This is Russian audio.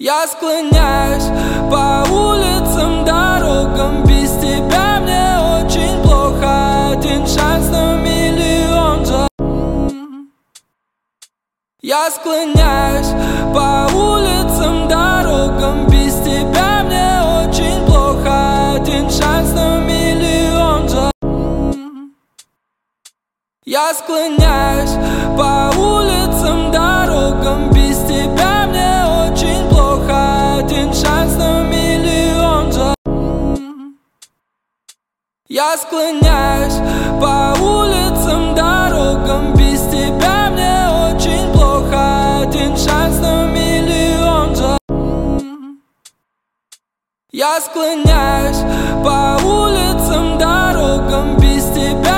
Я склоняюсь по улицам, дорогам. Без тебя мне очень плохо. Один шанс на миллион же. Я склоняюсь по улицам, дорогам. Без тебя мне очень плохо. Один шанс на миллион же. Я склоняюсь по улицам, дорогам. Без тебя мне очень плохо. Один шанс на миллион же. Я склоняюсь по улицам, дорогам. Без тебя мне очень плохо. Один шанс на миллион же. Я склоняюсь по улицам, дорогам. Без тебя